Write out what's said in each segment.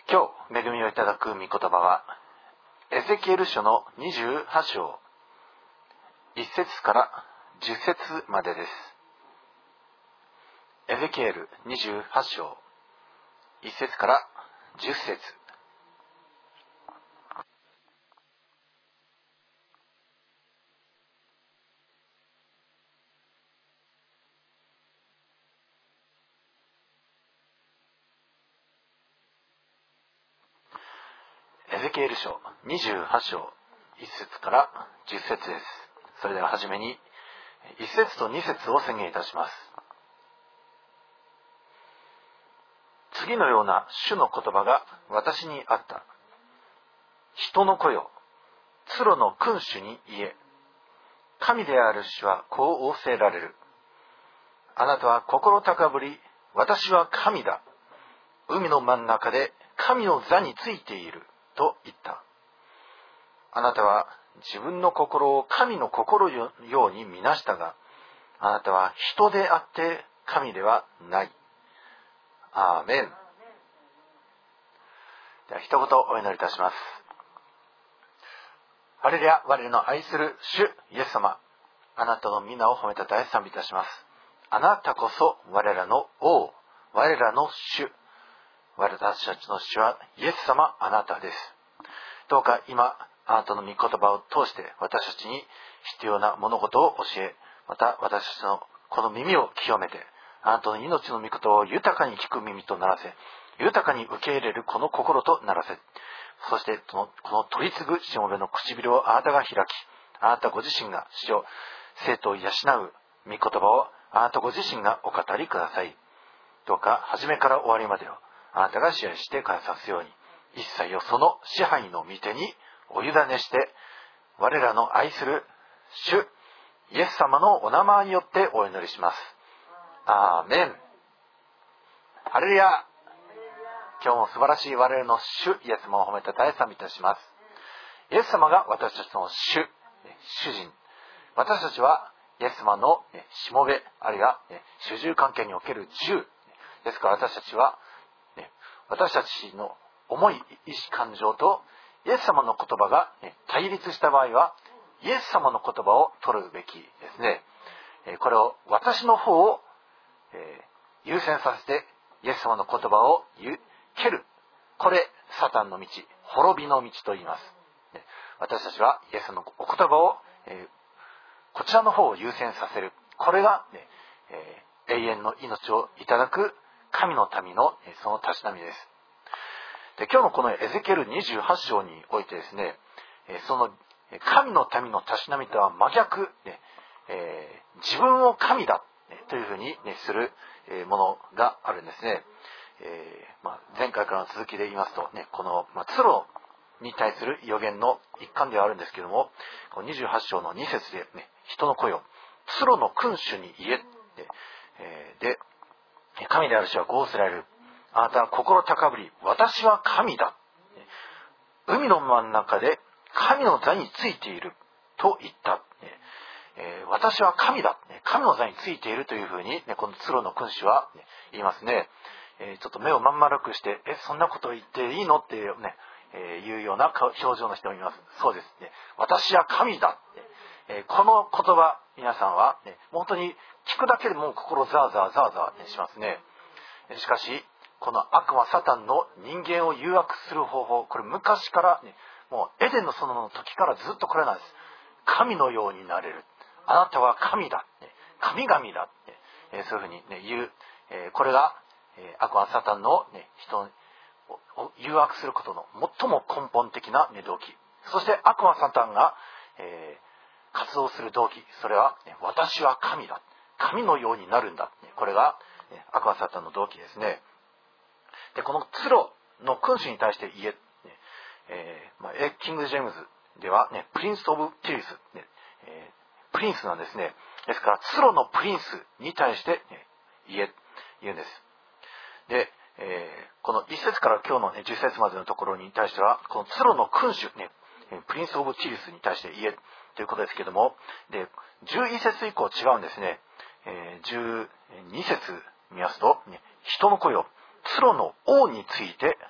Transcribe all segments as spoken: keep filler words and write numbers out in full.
今日恵みをいただく御言葉はエゼキエル書のにじゅうはち章いっ節からじゅっ節までです。エゼキエルにじゅうはち章いっ節からじゅっ節。エゼキエル書にじゅうはち章いっ節からじゅっ節です。それでははじめにいっ節とに節を宣言いたします。次のような主の言葉が私にあった。人の子よ、ツロの君主に言え。神である主はこう仰せられる。あなたは心高ぶり、私は神だ。海の真ん中で神の座についていると言った。あなたは自分の心を神の心ように見なしたが、あなたは人であって神ではない。アーメン。では一言お祈りいたします。ハレルヤ、我らの愛する主イエス様、あなたの皆を褒めたたえ賛美いたします。あなたこそ我らの王、我らの主、私たちの主はイエス様、あなたです。どうか今あなたの御言葉を通して私たちに必要な物事を教え、また私たちのこの耳を清めて、あなたの命の御言葉を豊かに聞く耳とならせ、豊かに受け入れるこの心とならせ、そしてこの、この取り次ぐしもべの唇をあなたが開き、あなたご自身が主を生徒を養う御言葉をあなたご自身がお語りください。どうか初めから終わりまでをあなたが支配してくださすように、一切をその支配の御手にお委ねして、我らの愛する主イエス様のお名前によってお祈りします。アーメン。ハレルヤ。今日も素晴らしい我々の主イエス様を褒めたたえ賛美いたします。イエス様が私たちの主、主人。私たちはイエス様のしもべ、あるいは主従関係における従ですから、私たちは私たちの思い、意志、感情とイエス様の言葉が対立した場合は、イエス様の言葉を取るべきですね。これを私の方を優先させてイエス様の言葉を蹴る。これサタンの道、滅びの道と言います。私たちはイエスのお言葉をこちらの方を優先させる。これが永遠の命をいただく神の民のそのたしなみです。で、今日のこのエゼキエルにじゅうはち章においてですね、その神の民のたしなみとは真逆、えー、自分を神だというふうにするものがあるんですね。えーまあ、前回からの続きで言いますと、ね、この、まあ、ツロに対する予言の一環ではあるんですけども、このにじゅうはち章のに節で、ね、人の声をツロの君主に言えで、えー、で神である主はこう仰せられる。あなたは心高ぶり、私は神だ。海の真ん中で神の座についていると言った。えー、私は神だ。神の座についているというふうに、ね、このツロの君主は、ね、言いますね。えー、ちょっと目をまん丸くして、え、そんなこと言っていいのっていうね、えー、いうような表情の人もいます。そうですね。私は神だ。えー、この言葉、皆さんは、ね、本当に聞くだけでもう心ザーザーザーザーしますね。しかし、この悪魔サタンの人間を誘惑する方法、これ昔から、ね、もうエデンの園の時からずっとこれなんです。神のようになれる。あなたは神だ。神々だ。そういうふうに、ね、言う。これが悪魔サタンの、ね、人を誘惑することの最も根本的な、ね、動機。そして悪魔サタンが、えー、活動する動機。それは、ね、私は神だ。神のようになるんだ。これが、ね、悪魔サタンの動機ですね。で、このツロの君主に対して言え、えーまあ、キング・ジェームズでは、ね、プリンス・オブ・ティリス、ねえー、プリンスなんですね。ですからツロのプリンスに対して、ね、言え、言うんです。で、えー、このいち節から今日の、ね、じゅっ節までのところに対しては、このツロの君主、ね、プリンス・オブ・ティリスに対して言えということですけども、でじゅういち節以降違うんですね。えー、じゅうに節見ますと、ね、人の声をツロの王について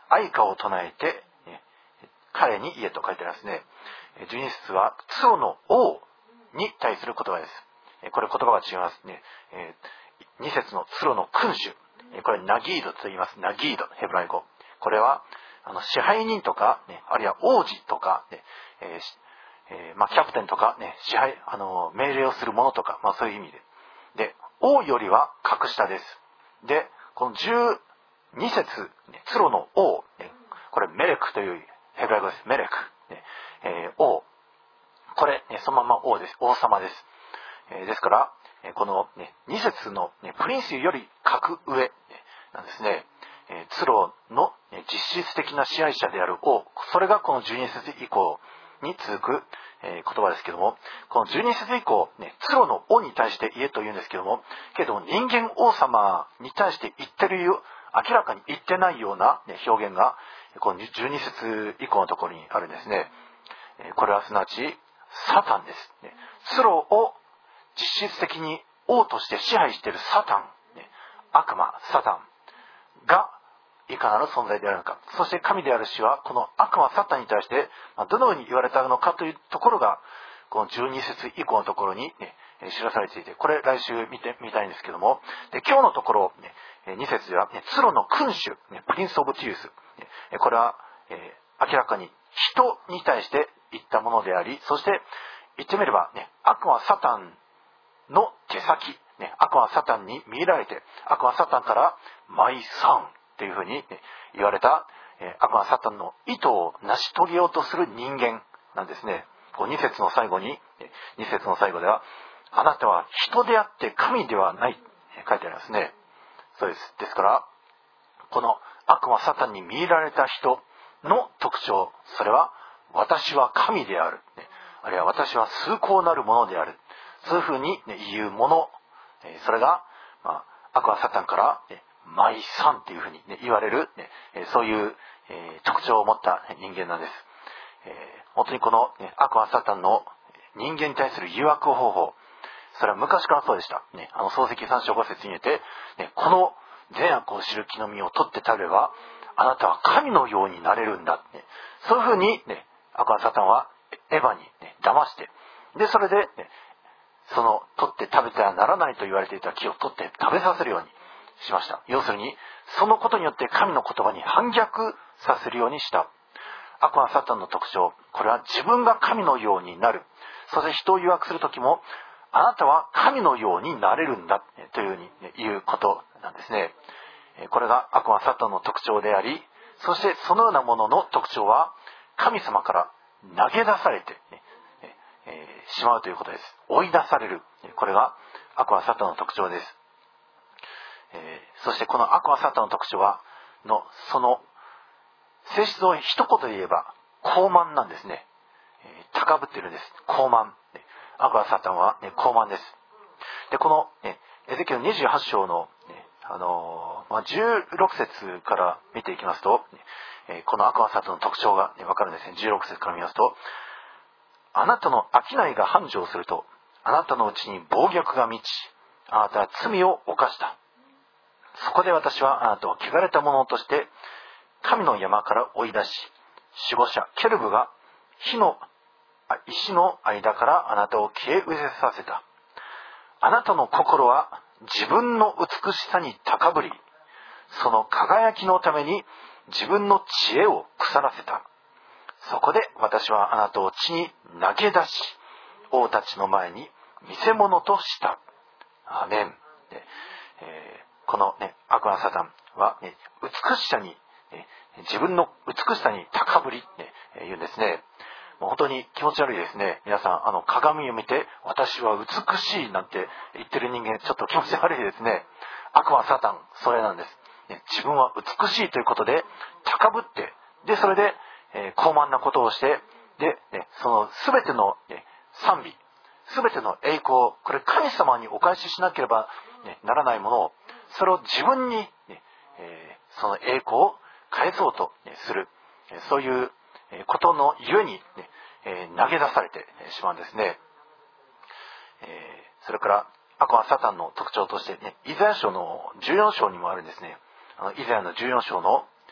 愛歌を唱えて、ね、彼に言えと書いてありますね。じゅうに節はツロの王に対する言葉です。これ言葉が違いますね。に節のツロの君主、これナギードと言います。ナギード、ヘブライ語。これはあの支配人とか、ね、あるいは王子とか、ねえーえーまあ、キャプテンとか、ね、支配あの命令をする者とか、まあ、そういう意味で。で、王よりは格下です。で、このじゅうに節、ね、ツロの王、ね、これメレクというヘブライ語です。メレク、ねえー、王。これ、ね、そのまま王です。王様です。えー、ですから、この、ね、に節の、ね、プリンスより格上、ね、なんですね。えー、ツロの、ね、実質的な支配者である王。それがこのじゅうに節以降に続く、えー、言葉ですけども、このじゅうに節以降、ね、ツロの王に対して言えと言うんですけども、けども人間王様に対して言ってるよ、明らかに言ってないような、ね、表現が、このじゅうに節以降のところにあるんですね。えー、これはすなわち、サタンです。ね、ツロを実質的に王として支配しているサタン、ね、悪魔、サタンがいかなる存在であるのか。そして神である主はこの悪魔サタンに対してどのように言われたのかというところがこのじゅうに節以降のところに、ね、知らされていて、これ来週見てみたいんですけども、で今日のところ、ね、に節では、ね、ツロの君主、ね、プリンスオブティウス、ね、これは、えー、明らかに人に対して言ったものであり、そして言ってみれば、ね、悪魔サタンの手先、ね、悪魔サタンに見入られて、悪魔サタンからマイサンというふうに、ね、言われた、えー、悪魔サタンの意図を成し遂げようとする人間なんですね。こうに節の最後に、に節の最後では、あなたは人であって神ではない、書いてありますね。そうです。ですから、この悪魔サタンに見入られた人の特徴、それは、私は神である。あるいは私は崇高なるものである。そういうふうに、ね、言うもの、それが、まあ、悪魔サタンから、ね、マイサンというふうに、ね、言われる、ね、そういう、えー、特徴を持った人間なんです。えー、本当にこの、ね、悪魔サタンの人間に対する誘惑方法、それは昔からそうでした。ね、あの漱石さん章ご節に言って、ね、この善悪を知る木の実を取って食べれば、あなたは神のようになれるんだ。ね、そういうふうに、ね、悪魔サタンはエヴァに、ね、騙して、で、それで、ね、その取って食べてはならないと言われていた木を取って食べさせるようにしました。要するに、そのことによって神の言葉に反逆させるようにした。悪魔サタンの特徴、これは自分が神のようになる。そして人を誘惑するときも、あなたは神のようになれるんだというふうに言うことなんですね。これが悪魔サタンの特徴であり、そしてそのようなものの特徴は神様から投げ出されて、えー、しまうということです。追い出される。これが悪魔サタンの特徴です。えー、そしてこの悪魔サタンの特徴は、の、その性質を一言で言えば、高慢なんですね。えー、高ぶっているんです。高慢。悪魔サタンは、ね、高慢です。で、この、ね、エゼキエルにじゅうはち章の、ね、あのーまあ、じゅうろく節から見ていきますと、えー、この悪魔サタンの特徴が、ね、分かるんですね。じゅうろく節から見ますと、あなたの商いが繁盛すると、あなたのうちに暴虐が満ち、あなたは罪を犯した。そこで私はあなたを汚れたものとして、神の山から追い出し、守護者ケルブが火の石の間からあなたを消え失せさせた。あなたの心は自分の美しさに高ぶり、その輝きのために自分の知恵を腐らせた。そこで私はあなたを地に投げ出し、王たちの前に見せ物とした。アメン。でえー、この、ね、悪魔サタンは、ね、美しさに、ね、自分の美しさに高ぶり、ね、言うんですね。もう本当に気持ち悪いですね。皆さん、あの鏡を見て、私は美しいなんて言ってる人間、ちょっと気持ち悪いですね。悪魔サタン、それなんです。ね、自分は美しいということで、高ぶって、で、それで、えー、高慢なことをして、で、ね、その全ての、ね、賛美、全ての栄光、これ神様にお返ししなければ、ね、ならないものを、それを自分に、ねえー、その栄光を返そうと、ね、する、そういうことのゆえに、ねえー、投げ出されてしまうんですね。えー、それから悪魔サタンの特徴として、ね、イザヤ書のじゅうよん章にもあるんですね。あのイザヤのじゅうよん章の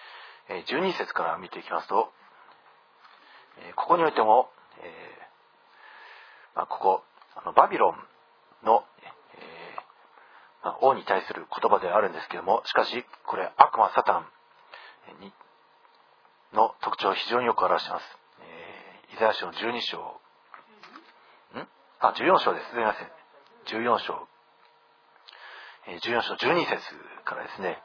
じゅうに節から見ていきますと、ここにおいても、えーまあ、ここあのバビロンの、えーまあ、王に対する言葉であるんですけども、しかしこれ悪魔サタンにの特徴を非常によく表しています。えー、イザヤ書のじゅうに章、んあじゅうよん章です。すみません。じゅうよん章、えー、じゅうよん章じゅうに節からですね。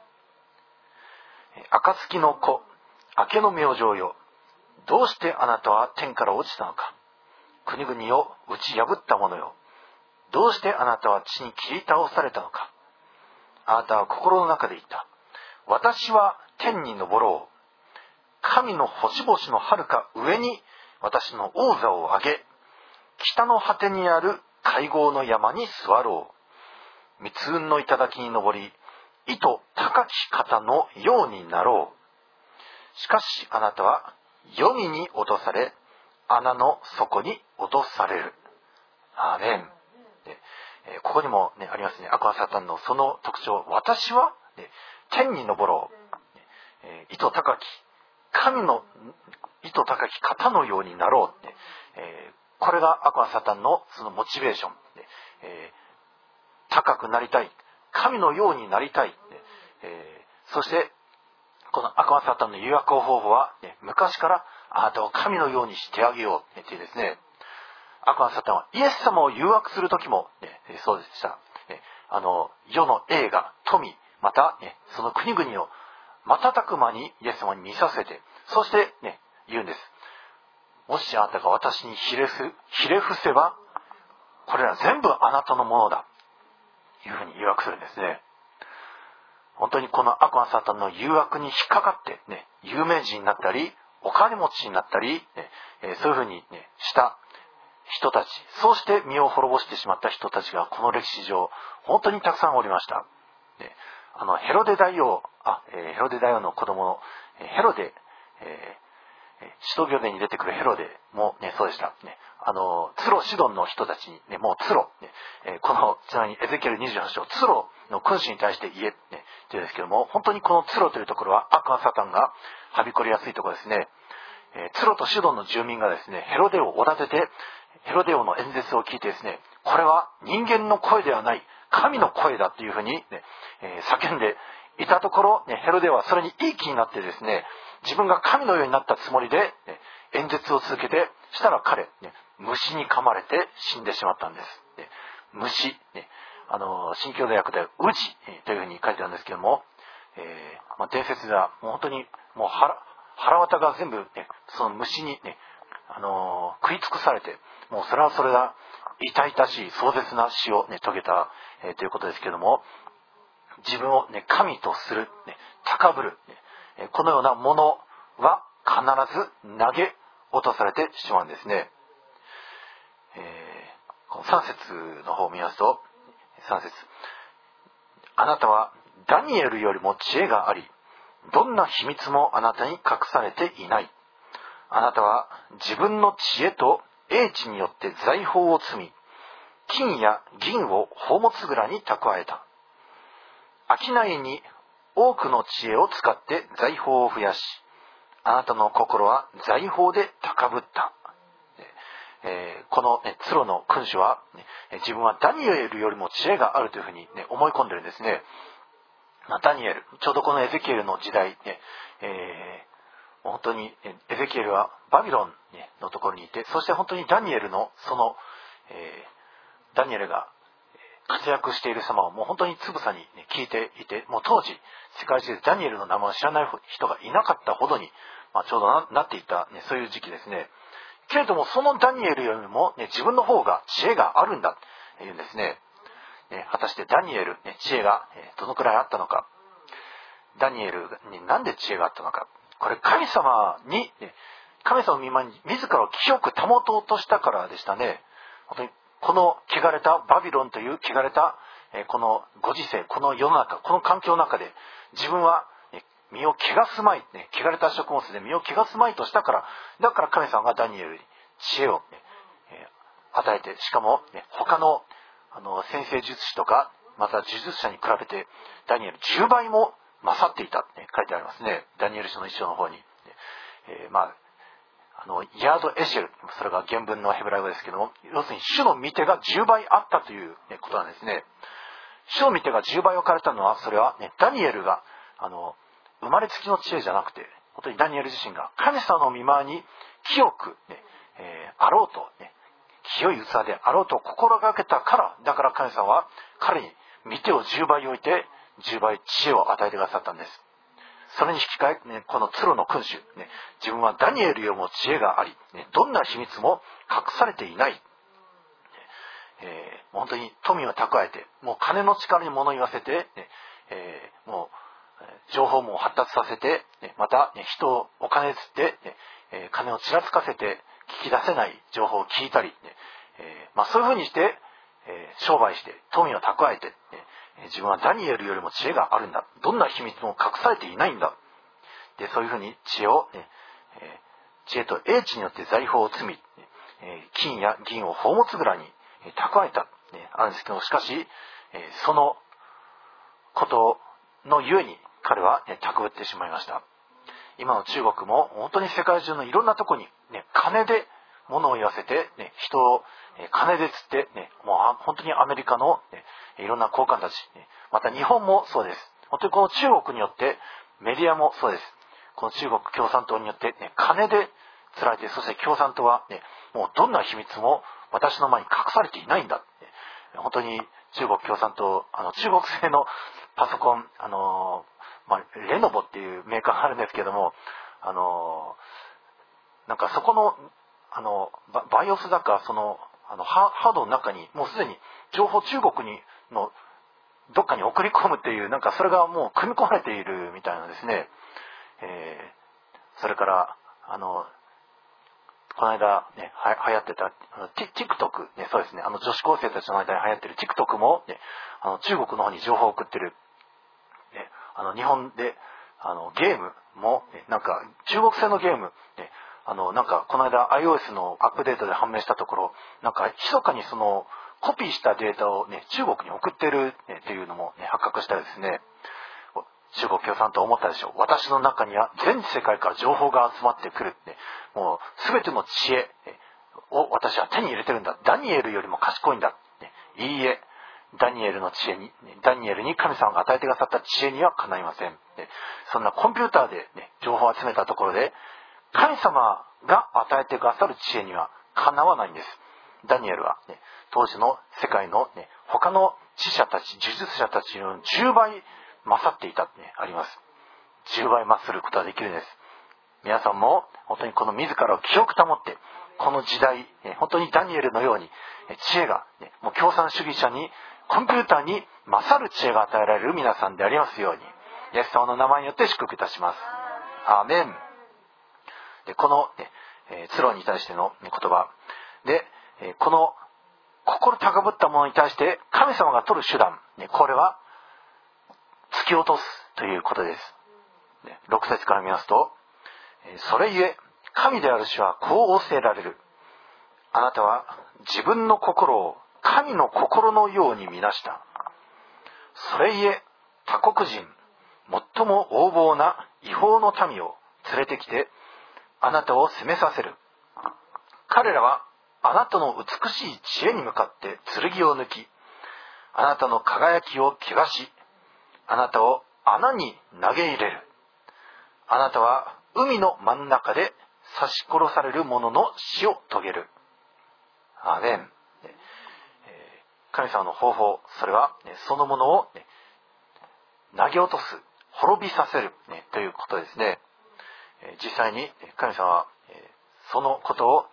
暁の子、明けの明星よ、どうしてあなたは天から落ちたのか。国々を打ち破った者よ、どうしてあなたは地に切り倒されたのか。あなたは心の中で言った。私は天に昇ろう。神の星々のはるか上に私の王座を上げ、北の果てにある会合の山に座ろう。密雲の頂に登り、意図高き方のようになろう。しかしあなたは黄泉に落とされ、穴の底に落とされる。アーメン。でえー、ここにも、ね、ありますね。悪魔サタンのその特徴。私は、ね、天に昇ろう。えー、意図高き、神の意図高き方のようになろうって、えー、これが悪魔サタンのそのモチベーション。えー、高くなりたい。神のようになりたい。えー、そして、この悪魔サタンの誘惑方法は、ね、昔からあなたを神のようにしてあげようっていうですね、悪魔サタンはイエス様を誘惑するときも、ね、そうでした。ね、あの世の栄華、富、また、ね、その国々を瞬く間にイエス様に見させて、そして、ね、言うんです。もしあなたが私にひれ伏ひれ伏せば、これら全部あなたのものだというふうに誘惑するんですね。本当にこの悪魔サタンの誘惑に引っかかって、ね、有名人になったり、お金持ちになったり、ねえー、そういうふうに、ね、した人たち、そうして身を滅ぼしてしまった人たちがこの歴史上本当にたくさんおりました。ね、あのヘロデ大王、あ、えー、ヘロデ大王の子供のヘロデ、えー使徒行伝に出てくるヘロデも、ね、そうでした、ね、あのツロシドンの人たちに、ね、もうツロ、ねえー、このちなみにエゼキエルにじゅうはち章、ツロの君主に対して言え、ね、というんですけども、本当にこのツロというところは悪魔サタンがはびこりやすいところですね。えー、ツロとシドンの住民がですね、ヘロデをおだてて、ヘロデ王の演説を聞いてですね、これは人間の声ではない神の声だというふうに、ねえー、叫んでいたところ、ね、ヘロデはそれにいい気になってですね、自分が神のようになったつもりで、ね、演説を続けて、したら彼、ね、虫に噛まれて死んでしまったんです。ね、虫、ね、あの新共同訳ではウジというふうに書いてあるんですけども、えーまあ、伝説ではもう本当にもう腹腹渡が全部、ね、その虫に、ねあのー、食い尽くされて、もうそれはそれが痛々しい壮絶な死を、ね、遂げた、えー、ということですけども、自分を、ね、神とする、ね、高ぶる、ねえー、このようなものは必ず投げ落とされてしまうんですね。えー、このさん節の方を見ますと、さん節、あなたはダニエルよりも知恵があり、どんな秘密もあなたに隠されていない。あなたは自分の知恵と英知によって財宝を積み、金や銀を宝物蔵に蓄えた。商いに多くの知恵を使って財宝を増やし、あなたの心は財宝で高ぶった。えー、この、ね、ツロの君主は、ね、自分はダニエルよりも知恵があるというふうに、ね、思い込んでるんですね。まあ、ダニエル、ちょうどこのエゼキエルの時代、ねえー、本当にエゼキエルはバビロンのところにいて、そして本当にダニエルのその、えー、ダニエルが活躍している様をもう本当につぶさに、ね、聞いていて、もう当時世界中でダニエルの名前を知らない人がいなかったほどに、まあ、ちょうど な, なっていた、ね、そういう時期ですね。けれどもそのダニエルよりも、ね、自分の方が知恵があるんだというんですね。ね、果たしてダニエル、ね、知恵が、えー、どのくらいあったのか。ダニエルになんで知恵があったのか。これ神様に、ね、神様の御前に自らを清く保とうとしたからでしたね。本当にこの汚れたバビロンという汚れた、えー、このご時世、この世の中、この環境の中で自分は、ね、身を汚すまい、ね、汚れた食物で身を汚すまいとしたから、だから神様がダニエルに知恵を、ねえー、与えて、しかも、ね、他のあの先生術師とかまた呪術者に比べてダニエルじゅうばいも勝っていたって書いてありますね。ダニエル書の一章の方に。えー、まあ、あの、ヤードエシェル、それが原文のヘブライ語ですけども、要するに主の御手がじゅうばいあったという、ね、ことなんですね。主の御手がじゅうばい置かれたのは、それは、ね、ダニエルが、あの、生まれつきの知恵じゃなくて、本当にダニエル自身が神様の御前に清く、ねえー、あろうと、ね、清い器であろうと心がけたから、だから神様は彼に御手をじゅうばい置いて、じゅうばい知恵を与えてくださったんです。それに引き換え、ね、このツロの君主、ね、自分はダニエルよりも知恵があり、ね、どんな秘密も隠されていない。えー、本当に富を蓄えて、もう金の力に物言わせて、ねえー、もう情報も発達させて、ね、また、ね、人をお金つって、ねえー、金をちらつかせて聞き出せない情報を聞いたり、ねえーまあ、そういうふうにして、えー、商売して富を蓄えて、ね、自分はダニエルよりも知恵があるんだ。どんな秘密も隠されていないんだ。で、そういうふうに知恵を、ねえー、知恵と英知によって財宝を積み、えー、金や銀を宝物蔵に蓄えた、ね、あるんですけど、しかし、えー、そのことのゆえに彼は、ね、たくぶってしまいました。今の中国も本当に世界中のいろんなところに、ね、金で物を言わせて、ね、人を、ね、金で釣って、ね、もう本当にアメリカの、ね、いろんな高官たち、ね、また日本もそうです。本当にこの中国によってメディアもそうです。この中国共産党によって、ね、金で釣られて、そして共産党は、ね、もうどんな秘密も私の前に隠されていないんだ。ね、本当に中国共産党、あの中国製のパソコン、あのまあ、レノボっていうメーカーがあるんですけども、あのなんかそこのあのバイオスだかそのあのハードの中にもうすでに情報中国にのどっかに送り込むっていうなんかそれがもう組み込まれているみたいなんですね。えー、それからあのこの間ねは流行ってた TikTok ね、そうですね、あの女子高生たちの間に流行ってる TikTok も、ね、あの中国の方に情報を送ってる、ね、あの日本であのゲームも、ね、なんか中国製のゲーム、ね、あのなんかこの間 iOS のアップデートで判明したところ、なんか密かにそのコピーしたデータを、ね、中国に送ってる、ね、っていうのも、ね、発覚したですね。中国共産党思ったでしょう。私の中には全世界から情報が集まってくるって、もう全ての知恵を私は手に入れてるんだ。ダニエルよりも賢いんだ。いいえ、ダニエルの知恵に、ダニエルに神様が与えてくださった知恵にはかないません。そんなコンピューターで、ね、情報を集めたところで、神様が与えてくださる知恵にはかなわないんです。ダニエルは、ね、当時の世界の、ね、他の知者たち、呪術者たちのじゅうばい勝っていたって、ね、あります。じゅうばい勝ることができるんです。皆さんも本当にこの自らを清く保って、この時代、本当にダニエルのように知恵が、もう共産主義者にコンピューターに勝る知恵が与えられる皆さんでありますように、イエス様の名前によって祝福いたします。アーメン。でこの、ね、ツロに対しての言葉で、この心高ぶった者に対して神様が取る手段、これは突き落とすということです。ろく節から見ますと、それゆえ神である主はこう仰せられる。あなたは自分の心を神の心のように見なした。それゆえ他国人、最も横暴な違法の民を連れてきてあなたを責めさせる。彼らはあなたの美しい知恵に向かって剣を抜き、あなたの輝きを汚し、あなたを穴に投げ入れる。あなたは海の真ん中で刺し殺される者の死を遂げる。アーメン。神様の方法、それはそのものを投げ落とす、滅びさせるということですね。実際に神様はそのことを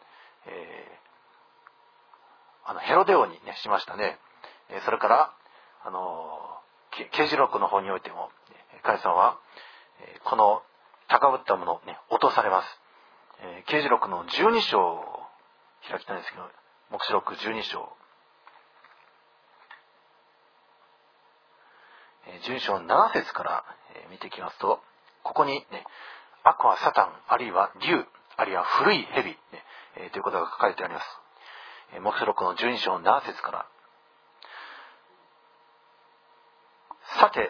あのヘロデ王に、ね、しましたね。それからあの啓示録の方においても神様はこの高ぶったものを、ね、落とされます。啓示録のじゅうに章を開きたいんですけど、黙示録じゅうに章、じゅうに章なな節から見ていきますと、ここに、ね、悪はサタン、あるいは竜、あるいは古い蛇、ね、ということが書かれてあります。黙示録のじゅうに章なな節から、さて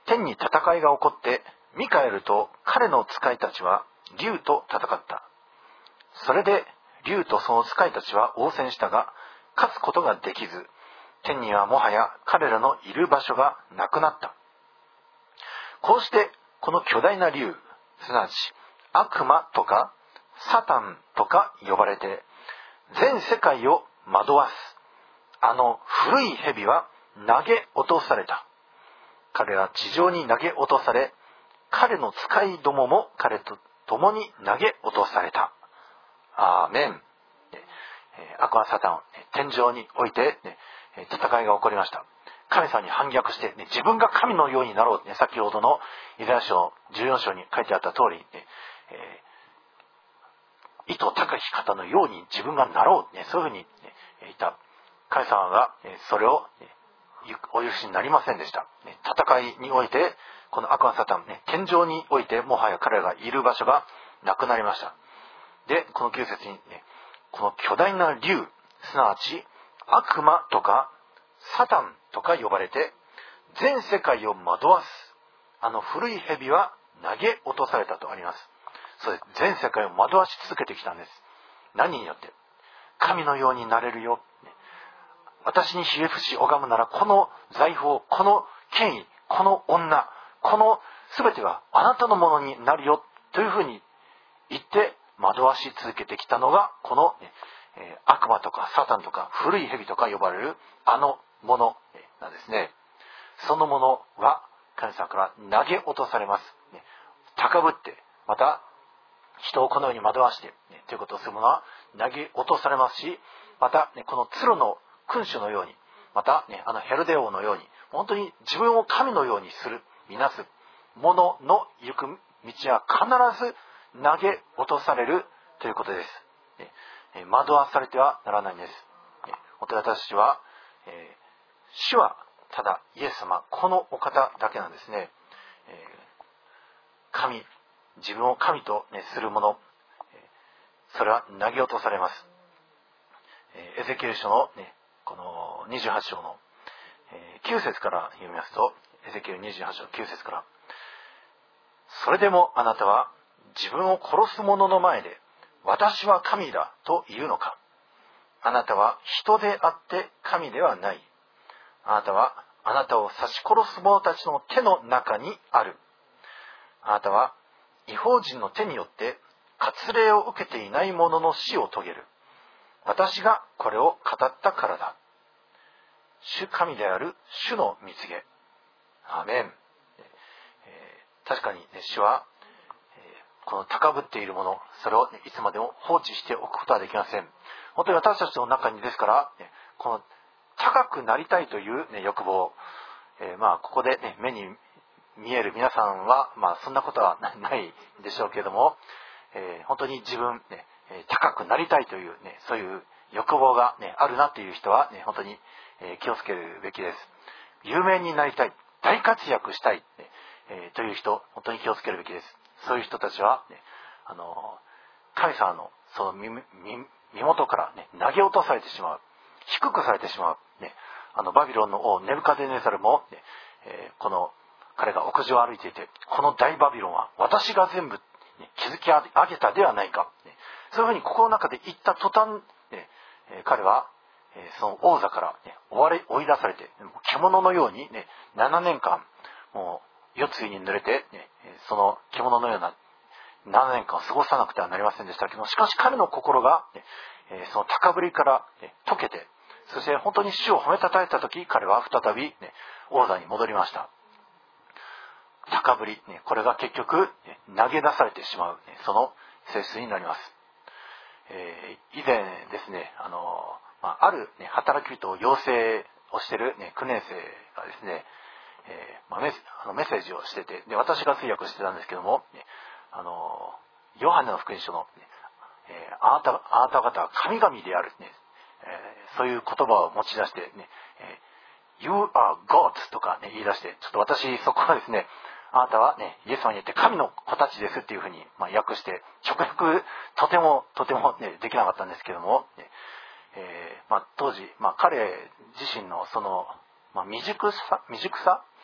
天に戦いが起こって、ミカエルと彼の使いたちは竜と戦った。それで竜とその使いたちは応戦したが、勝つことができず、天にはもはや彼らのいる場所がなくなった。こうしてこの巨大な竜、すなわち悪魔とかサタンとか呼ばれて、全世界を惑わすあの古い蛇は投げ落とされた。彼は地上に投げ落とされ、彼の使いどもも彼と共に投げ落とされた。アーメン。悪魔サタン、天井において、ね、戦いが起こりました。神様に反逆して、ね、自分が神のようになろう、ね、先ほどのイザヤ書じゅうよん章に書いてあった通り、ねえー、意図高き方のように自分がなろう、ね、そういうふうに、ね、言った神様が、ね、それを、ね、お許しになりませんでした。ね、戦いにおいてこの悪魔サタン、ね、天井においてもはや彼らがいる場所がなくなりました。で、このきゅう節に、ね、この巨大な竜、すなわち悪魔とかサタンとか呼ばれて、全世界を惑わすあの古い蛇は投げ落とされたとあります。そうです。全世界を惑わし続けてきたんです。何によって？神のようになれるよ。私にひれ伏し拝むなら、この財宝、この権威、この女、この全てがあなたのものになるよというふうに言って惑わし続けてきたのが、この、えー、悪魔とかサタンとか古い蛇とか呼ばれるあのものなんですね。そのものは神様から投げ落とされます。ね、高ぶって、また人をこのように惑わして、ね、ということをするものは投げ落とされますし、また、ね、この鶴の君主のように、また、ね、あのヘルデ王のように、本当に自分を神のようにする、みなす者の行く道は必ず投げ落とされるということです。ね、惑わされてはならないんです。ね、本当に私たちは、えー、主はただイエス様、このお方だけなんですね。えー、神、自分を神と、ね、する者、それは投げ落とされます。えー、エゼキエル書の、ね、このにじゅうはち章の、えー、きゅう節から読みますと、エゼキエルにじゅうはち章きゅう節から、それでもあなたは自分を殺す者の前で私は神だと言うのか。あなたは人であって神ではない。あなたはあなたを刺し殺す者たちの手の中にある。あなたは異邦人の手によって割礼を受けていない者の死を遂げる。私がこれを語ったからだ。主神である主の御告げ。アーメン。えー、確かに、ね、主は、えー、この高ぶっているもの、それを、ね、いつまでも放置しておくことはできません。本当に私たちの中にですから、ね、この高くなりたいという、ね、欲望、えー、まあここで、ね、目に見える皆さんは、まあそんなことはないでしょうけれども、えー、本当に自分、ね、高くなりたいという、ね、そういう欲望が、ね、あるなという人は、ね、本当に、えー、気をつけるべきです。有名になりたい、大活躍したい、ねえー、という人、本当に気をつけるべきです。そういう人たちは、ね、あの神様のその 身, 身, 身元から、ね、投げ落とされてしまう、低くされてしまう、ね、あのバビロンの王ネブカデネザルも、ねえー、この彼が屋上を歩いていて、この大バビロンは私が全部、ね、築き上げたではないか、ね、そういうふうに心の中で言った途端、ねえー、彼は、えー、その王座から、ね、追われ追い出されて、獣のように、ね、ななねんかんもう夜露に濡れて、ね、その獣のようなななねんかんを過ごさなくてはなりませんでしたけど、しかし彼の心が、ねえー、その高ぶりから、ね、溶けて、そして本当に主を褒めたたえた時、彼は再び、ね、王座に戻りました。高ぶり、ね、これが結局、ね、投げ出されてしまう、ね、その性質になります。えー、以前ですね、あの、まあ、ある、ね、働き人を養成をしている、ね、きゅうねん生がですね、えーまあ、メ, あのメッセージをしてて、で私が通訳してたんですけども、ね、あのヨハネの福音書の、ねえー、あなたあなた方は神々である、ねえー、そういう言葉を持ち出してね、えー、You are gods とか、ね、言い出して、ちょっと私そこはですね、あなたはね、イエス様によって神の子たちですっていうふうに、まあ、訳して直訳とてもとても、ね、できなかったんですけども、ねえーまあ、当時、まあ、彼自身のその、まあ、未熟さ未熟さ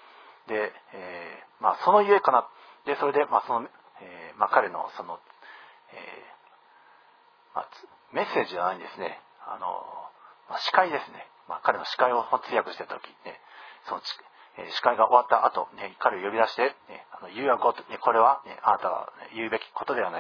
で、えーまあ、そのゆえかな。でそれで、まあそのえーまあ、彼のその、えーまあ、メッセージじゃないんですね。あの、まあ、司会ですね。まあ、彼の司会を通訳してた時ね、その、えー、司会が終わった後、ね、彼を呼び出して、ね、あの You are God、ね、これは、ね、あなたが言うべきことではない。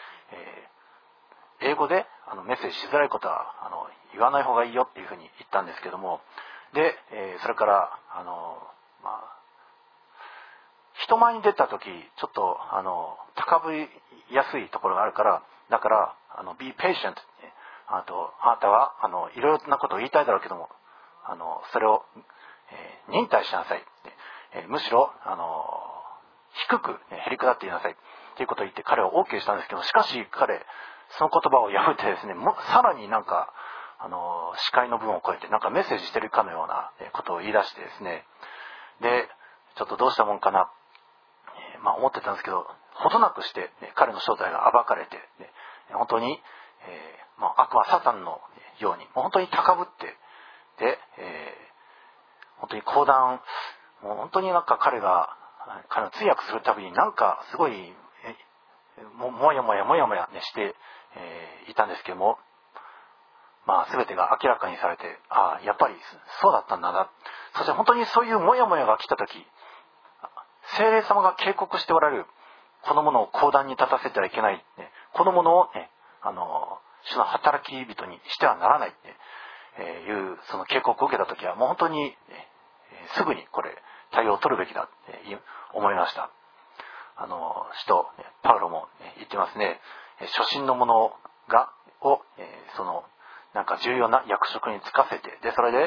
えー、英語であのメッセージしづらいことはあの言わない方がいいよっていうふうに言ったんですけども、で、えー、それからあの、まあ、人前に出た時ちょっとあの高ぶりやすいところがあるから、だからあの be patient、あとあなたはあのいろいろなことを言いたいだろうけども、あのそれを、えー、忍耐しなさい、えー、むしろあの低く、ね、へりくだって言いなさいということを言って彼は OK したんですけど、しかし彼その言葉を破ってですね、もさらになんかあの視界の部分を超えてなんかメッセージしてるかのようなことを言い出してですね、でちょっとどうしたもんかな、えーまあ、思ってたんですけど、ほどなくして、ね、彼の正体が暴かれて、ね、本当に、えーまあ、悪魔サタンのようにもう本当に高ぶって、で、えー、本当に講談、もう本当になんか彼が彼の通訳するたびになんかすごいももやもやもやもや、ね、して、えー、いたんですけども、まあ全てが明らかにされて、ああやっぱりそうだったんだな。そして本当にそういうもやもやが来た時、聖霊様が警告しておられる、このものを講談に立たせてはいけない、ね、このものを、ね、あの主の働き人にしてはならない、ねえー、いうその警告を受けた時はもう本当に、ね、すぐにこれ対応を取るべきだって思いました。あの使徒パウロも言ってますね。初心のものがを、えー、そのなんか重要な役職に就かせて、でそれで、え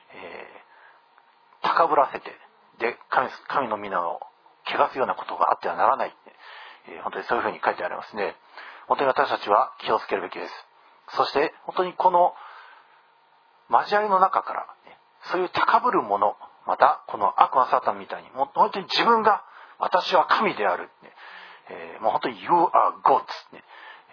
ー、高ぶらせて、で 神, 神の皆を汚すようなことがあってはならない、えー、本当にそういうふうに書いてありますね。本当に私たちは気をつけるべきです。そして本当にこの交わりの中から、ね、そういう高ぶるもの、またこの悪魔サタンみたいにもう本当に自分が私は神である、ねえー、もう本当に You are God、ね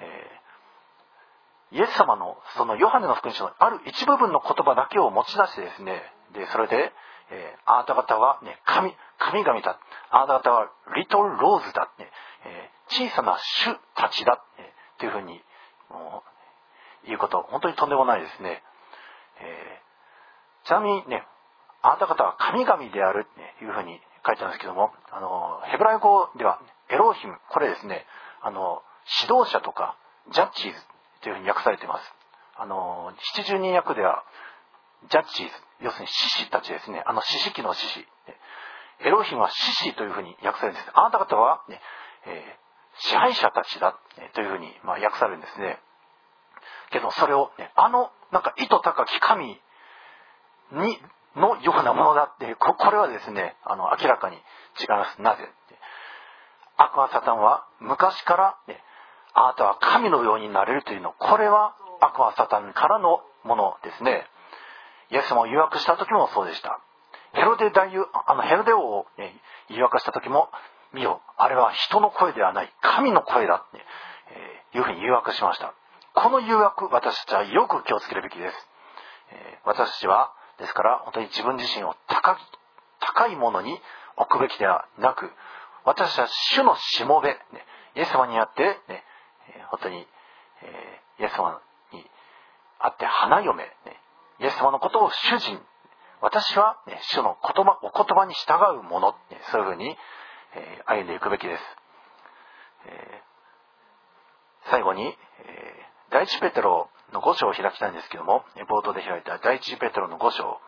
えー、イエス様のそのヨハネの福音書のある一部分の言葉だけを持ち出してですね、でそれで、えー、あなた方は、ね、神, 神々だ、あなた方はリトルローズだ、ねえー、小さな種たちだ、ね、というふうに言うこと、本当にとんでもないですね。えー、ちなみにね、あなた方は神々であるというふうに書いてあるんですけども、あのヘブライ語ではエローヒム、これですね、あの指導者とかジャッジーズというふうに訳されています。あの七十人訳ではジャッジーズ、要するに獅子たちですね、あの獅子記の獅子、エローヒムは獅子というふうに訳されるんです。あなた方は、ねえー、支配者たちだというふうに、まあ、訳されるんですね。けどそれを、ね、あのなんか意図高き神にのようなものだっていう、これはですね、あの明らかに違います。なぜ？悪魔サタンは昔から、ね、あなたは神のようになれるというの、これは悪魔サタンからのものですね。イエス様を誘惑した時もそうでした。ヘロデ大王、あのヘロデ王を、ね、誘惑した時も、見よ、あれは人の声ではない神の声だって、えー、いうふうに誘惑しました。この誘惑、私たちはよく気をつけるべきです。えー、私たちはですから本当に自分自身を 高, 高いものに置くべきではなく、私たちは主のしもべ、ね、イエス様にあって、ね、本当に、えー、イエス様にあって花嫁、ね、イエス様のことを主人、私は、ね、主の言葉、お言葉に従うもの、ね、そういうふうに、えー、歩んでいくべきです。えー、最後に、えー、第一ペテロのご章を開きたいんですけども、冒頭で開いた第一ペテロのご章、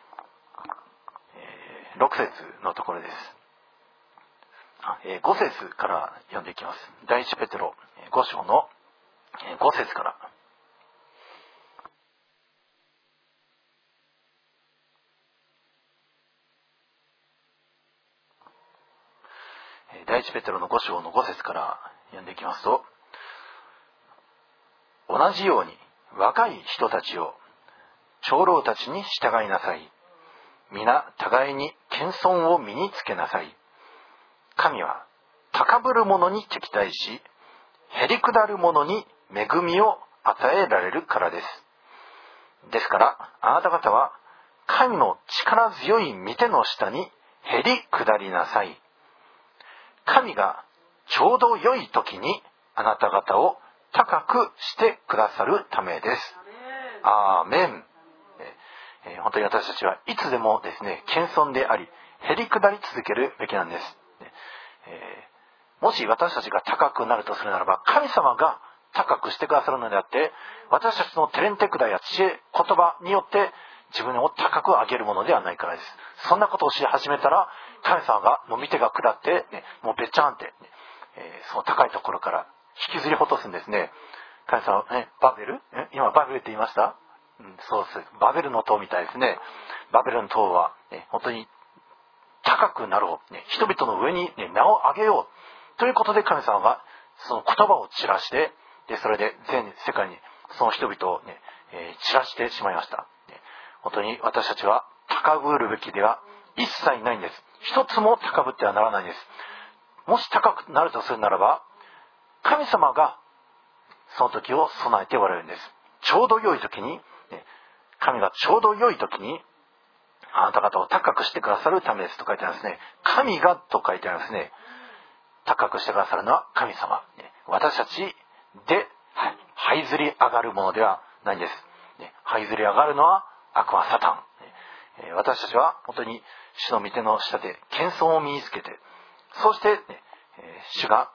えー、ろく節のところです。えー、ご節から読んでいきます。第一ペテロご章のご節から。第一ペテロのご章のご節から読んでいきますと、同じように若い人たちを長老たちに従いなさい。皆互いに謙遜を身につけなさい。神は高ぶる者に敵対し、へりくだる者に恵みを与えられるからです。ですからあなた方は神の力強い御手の下にへり下りなさい。神がちょうど良い時にあなた方を高くしてくださるためです。アーメン。えー、本当に私たちはいつでもですね、謙遜であり、へり下り続けるべきなんです。えー、もし私たちが高くなるとするならば、神様が高くしてくださるのであって、私たちのテレンテクダや知恵、言葉によって自分を高く上げるものではないからです。そんなことをし始めたら、神様がもう見てが下って、ね、もうべっちゃんって、ねえー、その高いところから引きずり落とすんですね。神様、ね、バベルえ今バベルって言いました、うん、そうです。バベルの塔みたいですね。バベルの塔は、ね、本当に高くなろう、ね、人々の上に、ね、名を上げようということで、神様がその言葉を散らして、でそれで全世界にその人々を、ねえー、散らしてしまいました。本当に私たちは高ぶるべきでは一切ないんです。一つも高ぶってはならないんです。もし高くなるとするならば、神様がその時を備えておられるんです。ちょうど良い時に、神がちょうど良い時にあなた方を高くしてくださるためですと書いてありますね。神がと書いてありますね。高くしてくださるのは神様。私たちで這いずり上がるものではないんです。這いずり上がるのは悪魔サタン。私たちは本当に主の御手の下で謙遜を身につけて、そして、ね、主が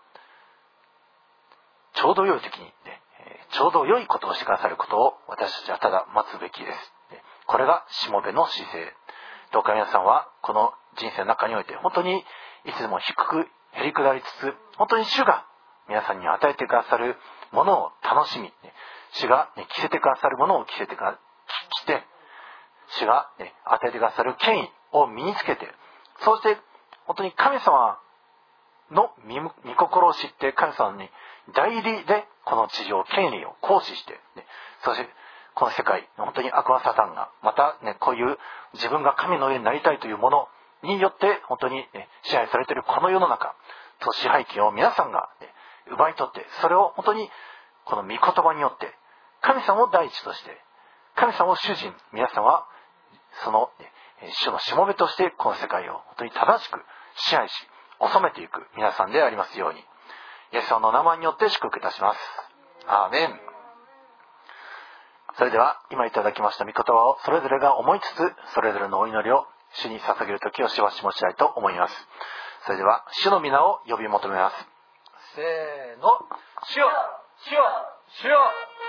ちょうど良い時に、ね、ちょうど良いことをしてくださることを私たちはただ待つべきです。これがしもべの姿勢。どうか皆さんはこの人生の中において本当にいつでも低くへり下りつつ、本当に主が皆さんに与えてくださるものを楽しみ、主が、ね、着せてくださるものを着せてくだ着て、主が、ね、与えてくださる権威を身につけて、そして本当に神様の御心を知って、神様に代理でこの地上権利を行使して、ね、そしてこの世界本当に悪魔サタンがまた、ね、こういう自分が神の上になりたいというものによって本当に、ね、支配されているこの世の中と支配権を皆さんが、ね、奪い取って、それを本当にこの御言葉によって神様を第一として、神様を主人、皆さんはその、ね、主のしもべとしてこの世界を本当に正しく支配し治めていく皆さんでありますように、イエス様の名前によって祝福いたします。アーメン。それでは今いただきました御言葉をそれぞれが思いつつ、それぞれのお祈りを主に捧げる時をしばし持ちたいと思います。それでは主の皆を呼び求めます。せーの、主よ、主よ、主よ。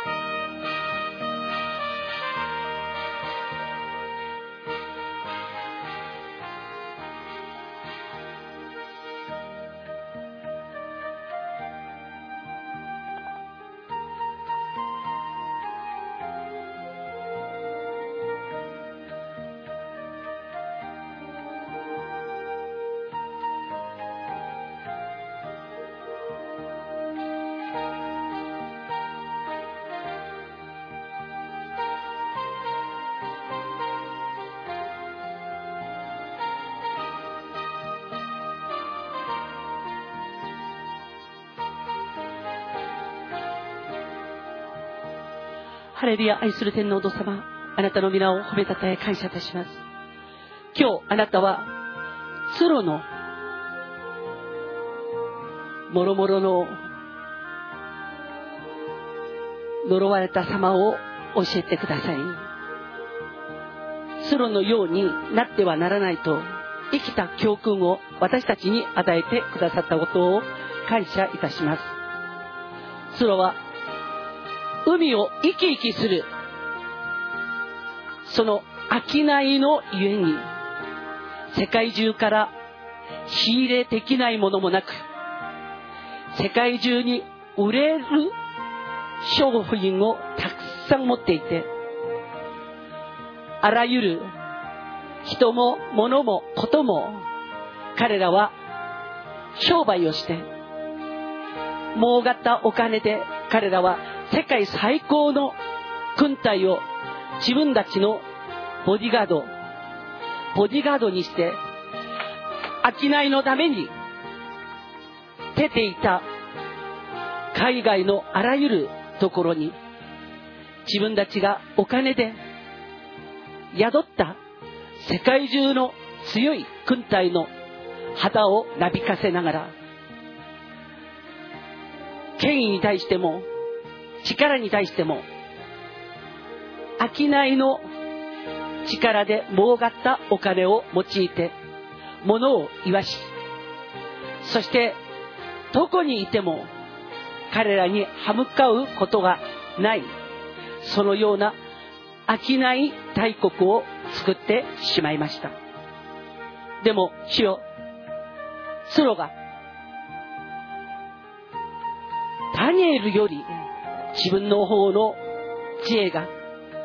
ハレルヤ。愛する天皇お父様、あなたの皆を褒めたたえ感謝いたします。今日あなたはツロのもろもろの呪われた様を教えてください。ツロのようになってはならないと生きた教訓を私たちに与えてくださったことを感謝いたします。ツロは海を生き生きするその商いのゆえに、世界中から仕入れできないものもなく、世界中に売れる商品をたくさん持っていて、あらゆる人も物もことも彼らは商売をして儲かったお金で、彼らは世界最高の軍隊を自分たちのボディガードボディガードにして商いのために出ていた海外のあらゆるところに自分たちがお金で宿った世界中の強い軍隊の旗をなびかせながら、権威に対しても力に対しても商いの力で儲かったお金を用いて物を言わし、そしてどこにいても彼らに歯向かうことがない、そのような商い大国を作ってしまいました。でも主よ、ツロがダニエルより自分の方の知恵が、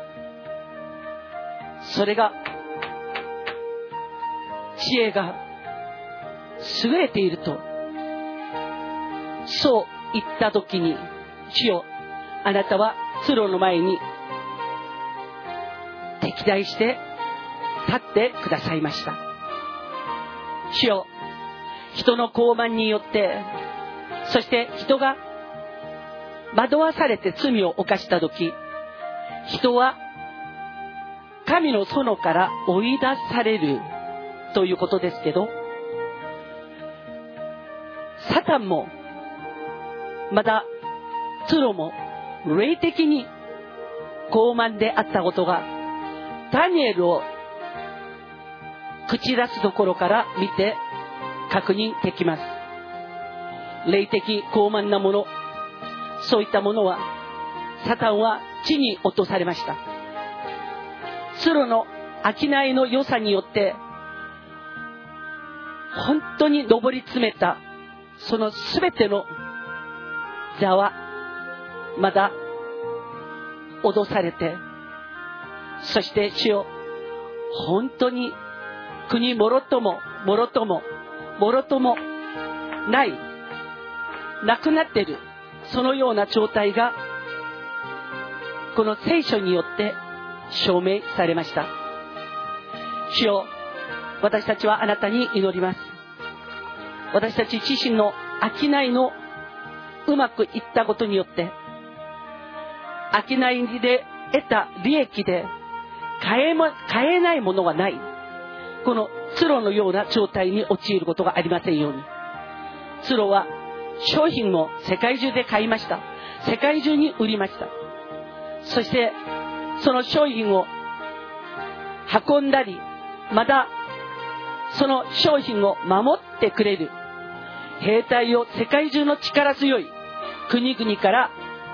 それが知恵が優れていると、そう言ったときに、主よ、あなたはツロの前に敵対して立ってくださいました。主よ、人の傲慢によって、そして人が惑わされて罪を犯したとき、人は神の園から追い出されるということですけど、サタンもまたツロも霊的に傲慢であったことがダニエルを口出すところから見て確認できます。霊的傲慢なもの、そういったものはサタンは地に落とされました。ツロの商いの良さによって本当に上り詰めたそのすべての座はまだ脅されて、そして主よ、本当に国もろとももろとももろともないなくなっている、そのような状態がこの聖書によって証明されました。主よ、私たちはあなたに祈ります。私たち自身の商いのうまくいったことによって、商いで得た利益で買えも、買えないものがない、このツロのような状態に陥ることがありませんように。ツロは商品を世界中で買いました。世界中に売りました。そしてその商品を運んだり、またその商品を守ってくれる兵隊を世界中の力強い国々から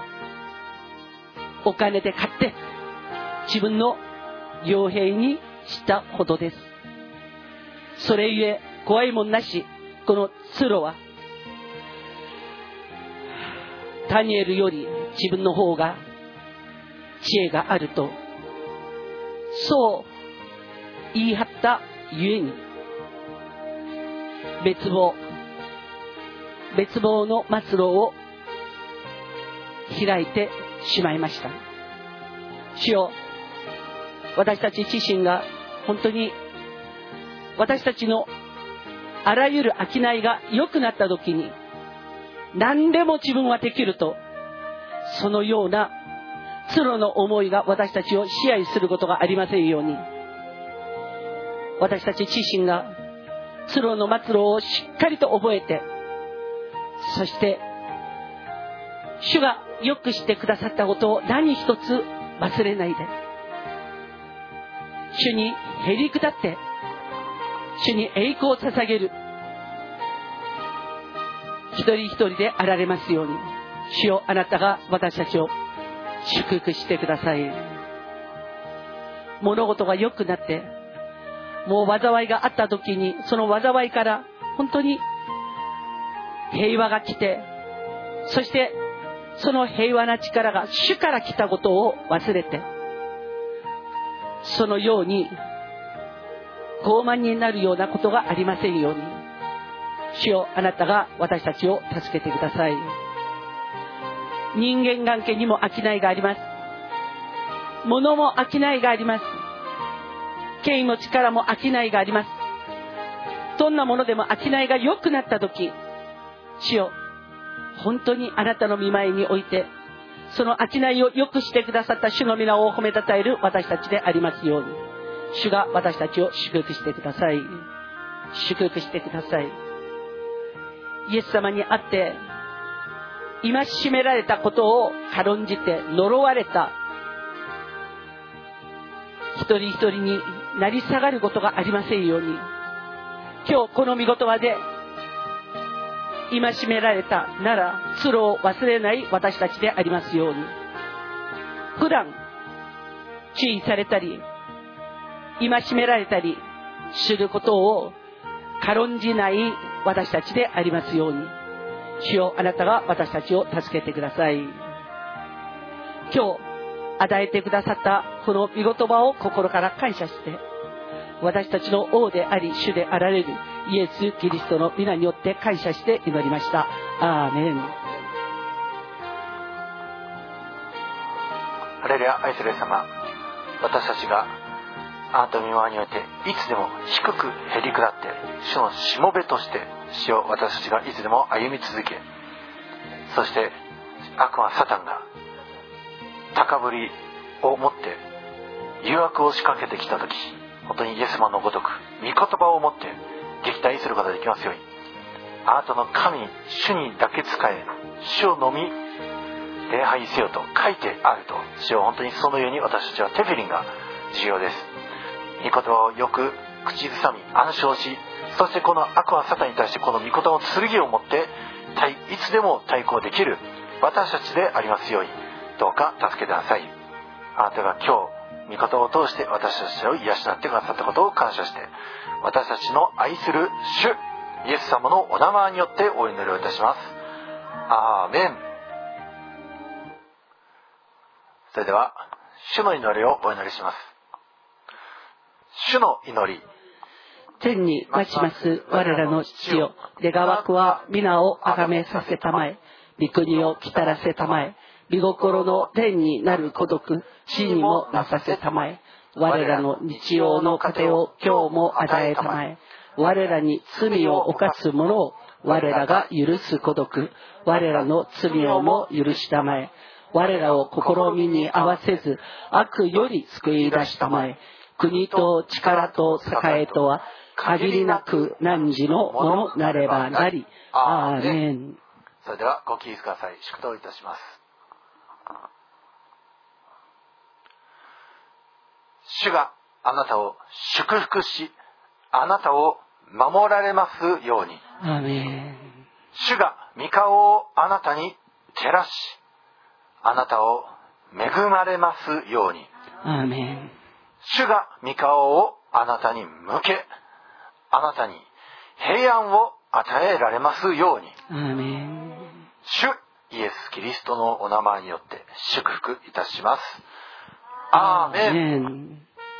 お金で買って自分の傭兵にしたほどです。それゆえ怖いもんなし、このツロはダニエルより自分の方が知恵があるとそう言い張ったゆえに、別望別望の末路を開いてしまいました。主よ、私たち自身が本当に私たちのあらゆる商いが良くなった時に、何でも自分はできると、そのようなツロの思いが私たちを支配することがありませんように、私たち自身がツロの末路をしっかりと覚えて、そして主がよくしてくださったことを何一つ忘れないで、主にへり下って主に栄光を捧げる一人一人であられますように。主よ、あなたが私たちを祝福してください。物事が良くなって、もう災いがあった時に、その災いから本当に平和が来て、そしてその平和な力が主から来たことを忘れて、そのように傲慢になるようなことがありませんように。主よ、あなたが私たちを助けてください。人間関係にも商いがあります。物も商いがあります。権威も力も商いがあります。どんなものでも商いが良くなった時、主よ、本当にあなたの御前において、その商いを良くしてくださった主の皆を褒めたたえる私たちでありますように。主が私たちを祝福してください。 祝福してください。イエス様にあって戒められたことを軽んじて呪われた一人一人になり下がることがありませんように、今日この御言葉で戒められたなら罪を忘れない私たちでありますように、普段注意されたり戒められたりすることを軽んじない私たちでありますように、主よ、あなたが私たちを助けてください。今日与えてくださったこの御言葉を心から感謝して、私たちの王であり主であられるイエス・キリストの皆によって感謝して祈りました。アーメン。 ハレルヤ。愛するイエス様、私たちがあなたの御前においていつでも低くへり下って主のしもべとして主を私たちがいつでも歩み続け、そして悪魔サタンが高ぶりを持って誘惑を仕掛けてきたとき、本当にイエス様のごとく御言葉を持って撃退することができますように、あなたの神主にだけ仕え主をのみ礼拝せよと書いてあると、主を本当にそのように私たちはテフィリンが重要です。御言葉をよく口ずさみ暗唱し、そしてこの悪魔サタンに対してこの御言葉の剣を持っていつでも対抗できる私たちでありますように、どうか助けてください。あなたが今日御言葉を通して私たちを養ってくださったことを感謝して、私たちの愛する主イエス様のお名前によってお祈りをいたします。アーメン。それでは主の祈りをお祈りします。主の祈り。 天に待ちます我らの父よ、願わくは皆をあがめさせたまえ、御国を来たらせたまえ、御心の天になる孤独地にもなさせたまえ、我らの日曜の糧を今日も与えたまえ、我らに罪を犯す者を我らが許す孤独、我らの罪をも許したまえ、我らを試みに合わせず悪より救い出したまえ、国と力と栄えとは限りなく汝のものなればなり。アーメン。 それではご起立ください。祝祷いたします。主があなたを祝福し、あなたを守られますように。 アーメン。 主が御顔をあなたに照らし、あなたを恵まれますように。 アーメン。 主が御顔をあなたに向け、あなたに平安を与えられますように。 アーメン。 主イエス・キリストのお名前によって祝福いたします。アーメン。 アーメン。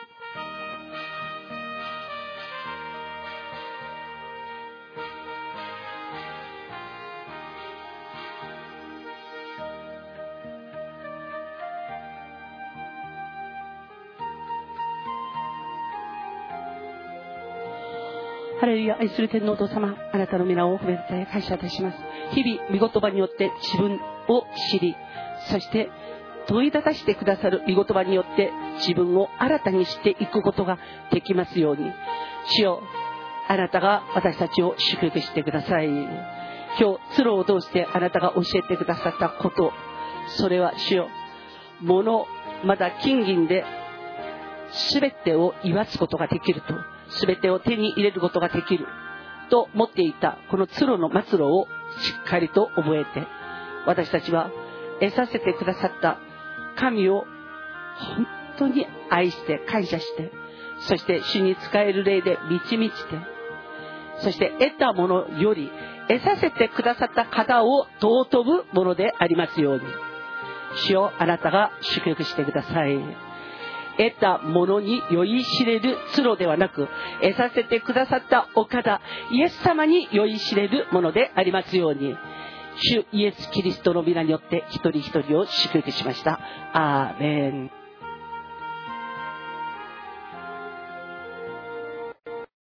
ハレルヤ。愛する天皇お父様、あなたの皆を褒めて感謝いたします。日々御言葉によって自分を知り、そして問いただしてくださる御言葉によって自分を新たにしていくことができますように。主よ、あなたが私たちを祝福してください。今日鶴を通してあなたが教えてくださったこと、それは主よ、物また金銀で全てを言わすことができると、全てを手に入れることができると持っていたこの鶴の末路をしっかりと覚えて、私たちは得させてくださった神を本当に愛して感謝して、そして主に仕える霊で満ち満ちて、そして得たものより得させてくださった方を尊ぶものでありますように。主よ、あなたが祝福してください。得たものに酔いしれる鶴ではなく、得させてくださったお方イエス様に酔いしれるものでありますように。主イエス・キリストの皆によって一人一人を祝福しました。アーメン。